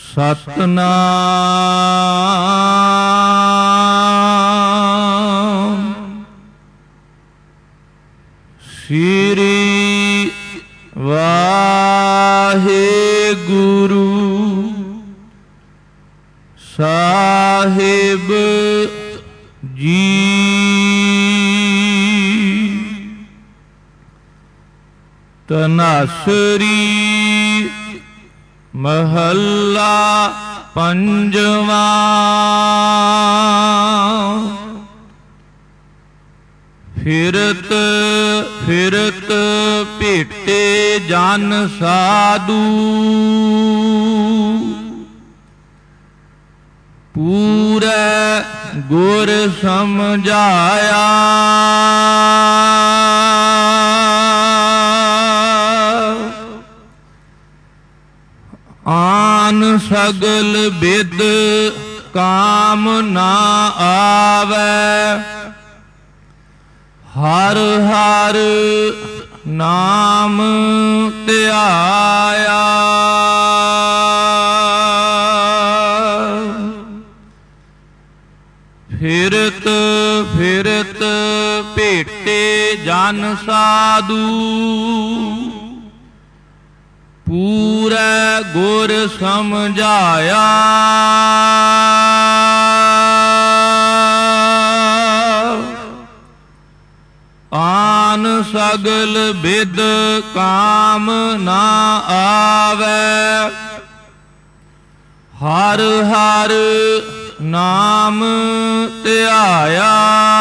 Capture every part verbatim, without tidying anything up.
ਸਤਨਾਮ ਸ੍ਰੀ ਵਾਹਿਗੁਰੂ ਸਾਹਿਬ ਜੀ। ਤਨਾਸਰੀ ਮਹੱਲਾ ਪੰਜਵਾਂ। ਫਿਰਤ ਫਿਰਤ ਭੇਟੇ ਜਨ ਸਾਧੂ, ਪੂਰੈ ਗੁਰ ਸਮਝਾਇਆ। ਆਨ ਸਗਲ ਬਿਦ ਕਾਮ ਨਾ ਆਵੈ, ਹਰ ਹਰ ਨਾਮ ਧਿਆਇਆ। ਫਿਰਤ ਫਿਰਤ ਭੇਟੇ ਜਨ ਸਾਧੂ, ਪੂਰੈ ਗੁਰ ਸਮਝਾਇਆ। ਆਨ ਸਗਲ ਬਿਦ ਕਾਮ ਨਾ ਆਵੈ, ਹਰ ਹਰ ਨਾਮ ਧਿਆਇਆ।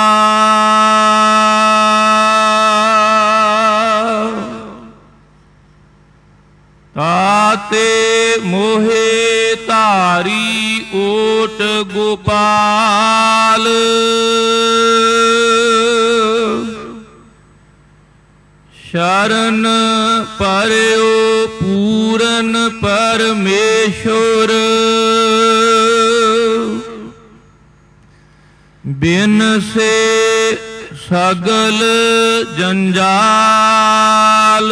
ਤਾਤੇ ਮੋਹਿ ਧਾਰੀ ਓਟ ਗੋਪਾਲ, ਸ਼ਰਨ ਪਰਿਓ ਪੂਰਨ ਪਰਮੇਸ਼ੁਰ। ਬਿਨ ਸੇ ਸਗਲ ਜੰਜਾਲ,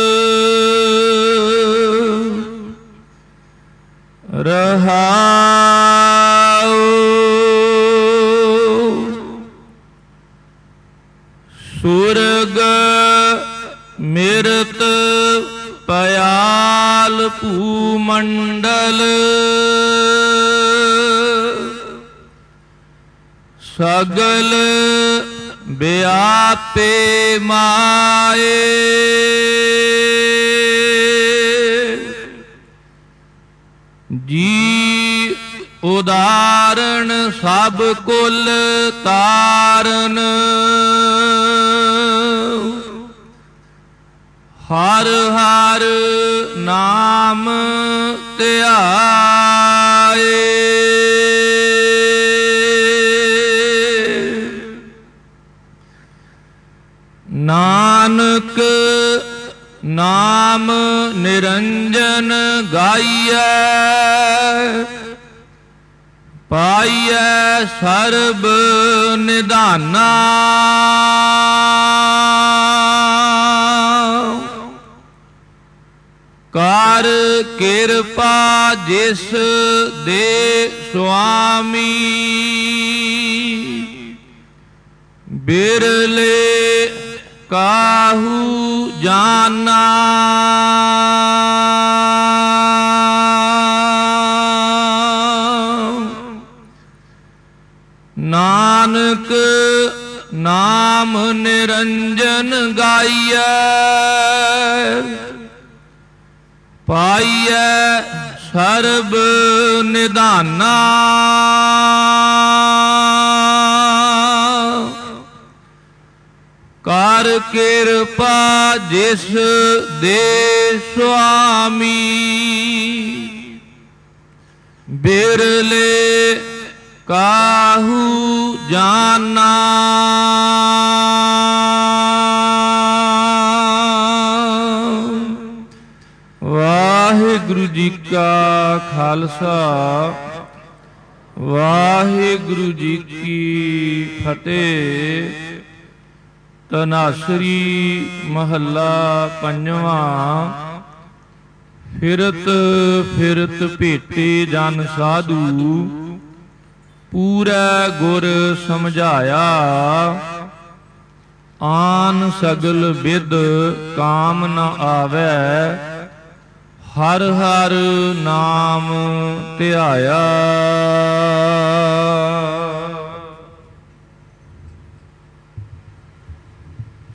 ਰਹਾਉ। ਸੁਰਗ ਮਿਰਤ ਪਯਾਲ ਭੂਮੰਡਲ, ਸਗਲ ਵਿਆਪੇ ਮਾਏ। ਜੀ ਉਦਾਹਰਣ ਸਭ ਕੁਲ ਤਾਰਨ, ਹਰ ਹਰ ਨਾਮ ਧਿਆਏ। ਨਾਨਕ ਨਾਮ ਨਿਰੰਜਨ ਗਾਈਐ, ਪਾਈਐ ਸਰਬ ਨਿਧਾਨਾ। ਕਰ ਕਿਰਪਾ ਜਿਸ ਦੇ ਸੁਆਮੀ, ਬਿਰਲੇ ਕਾਹੂ ਜਾਨਾ। ਨਾਨਕ ਨਾਮ ਨਿਰੰਜਨ ਗਾਈਐ, ਪਾਈਐ ਸਰਬ ਨਿਧਾਨਾ। ਕਰ ਕਿਰਪਾ ਜਿਸ ਦੇ ਸੁਆਮੀ, ਬਿਰਲੇ ਕਾਹੂ ਜਾਨਾ। ਵਾਹਿਗੁਰੂ ਜੀ ਕਾ ਖਾਲਸਾ, ਵਾਹਿਗੁਰੂ ਜੀ ਕੀ ਫਤਿਹ। ਧਨਾਸਰੀ ਮਹੱਲਾ ਪੰਜਵਾਂ। ਫਿਰਤ ਫਿਰਤ ਭੇਟੇ ਜਨ ਸਾਧੂ, ਪੂਰੈ ਗੁਰ ਸਮਝਾਇਆ। ਆਨ ਸਗਲ ਬਿਦ ਕਾਮ ਨ ਆਵੈ, ਹਰ ਹਰ ਨਾਮ ਧਿਆਇਆ।